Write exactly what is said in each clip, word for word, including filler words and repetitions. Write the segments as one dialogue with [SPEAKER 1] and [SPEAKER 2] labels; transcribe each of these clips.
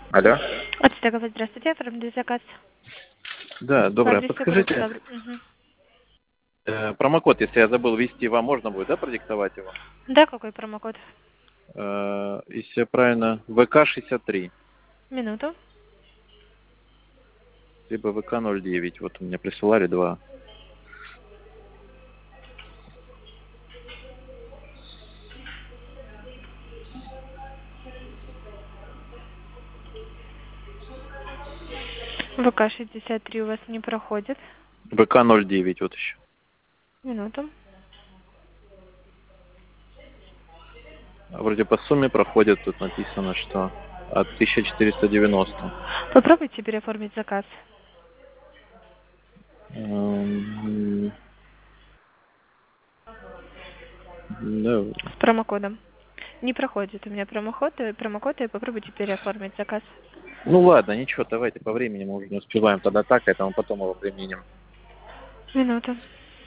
[SPEAKER 1] Алло.
[SPEAKER 2] Отстегова, здравствуйте, оформлю заказ.
[SPEAKER 1] Да,
[SPEAKER 2] По
[SPEAKER 1] доброе.
[SPEAKER 2] адресу группы
[SPEAKER 1] Подскажите,
[SPEAKER 2] Лавр- Мгм.
[SPEAKER 1] э, промокод, если я забыл ввести, вам можно будет, да, продиктовать его?
[SPEAKER 2] Да, какой промокод?
[SPEAKER 1] Э, если я правильно, вэ ка шестьдесят три,
[SPEAKER 2] Минуту.
[SPEAKER 1] либо вэ ка ноль девять. Вот мне присылали два.
[SPEAKER 2] вэ ка шестьдесят три у вас не проходит.
[SPEAKER 1] вэ ка ноль девять вот еще.
[SPEAKER 2] Минуту.
[SPEAKER 1] А вроде по сумме проходит, тут написано, что от тысяча четыреста девяносто.
[SPEAKER 2] Попробуйте переоформить заказ
[SPEAKER 1] Эм, Да.
[SPEAKER 2] с промокодом. Не проходит у меня промокод, э, промокод, и попробуйте переоформить заказ.
[SPEAKER 1] Ну ладно, ничего, давайте по времени мы уже не успеваем тогда так, это мы потом его применим.
[SPEAKER 2] Минуту.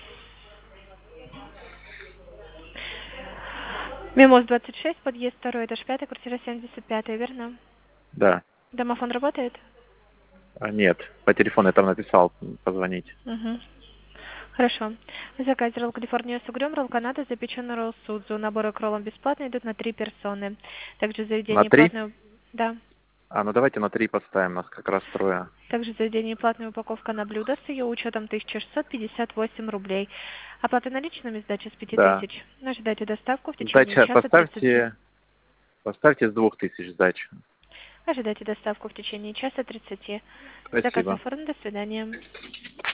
[SPEAKER 2] Мимоз двадцать шесть, подъезд второй, этаж пятый, квартира семьдесят пять, верно?
[SPEAKER 1] Да.
[SPEAKER 2] Домофон работает?
[SPEAKER 1] А нет, по телефону я там написал м, позвонить.
[SPEAKER 2] Угу. Хорошо. В заказе ролл Калифорния с угрём, ролл Канада, запеченный ролл Судзу. Наборы к роллам бесплатно идут на три персоны. Также
[SPEAKER 1] На
[SPEAKER 2] заведение
[SPEAKER 1] три?
[SPEAKER 2] платное... Да.
[SPEAKER 1] А, ну давайте на три поставим, нас как раз трое.
[SPEAKER 2] Также заведение платная упаковка на блюдо с ее учетом тысяча шестьсот пятьдесят восемь рублей. Оплата наличными, сдача с пяти
[SPEAKER 1] Да.
[SPEAKER 2] тысяч. Ожидайте доставку в течение
[SPEAKER 1] Сдача,
[SPEAKER 2] часа тридцати.
[SPEAKER 1] поставьте, поставьте с двух тысяч сдачу.
[SPEAKER 2] Ожидайте доставку в течение часа тридцати. Заказ
[SPEAKER 1] Спасибо.
[SPEAKER 2] оформлен. До свидания.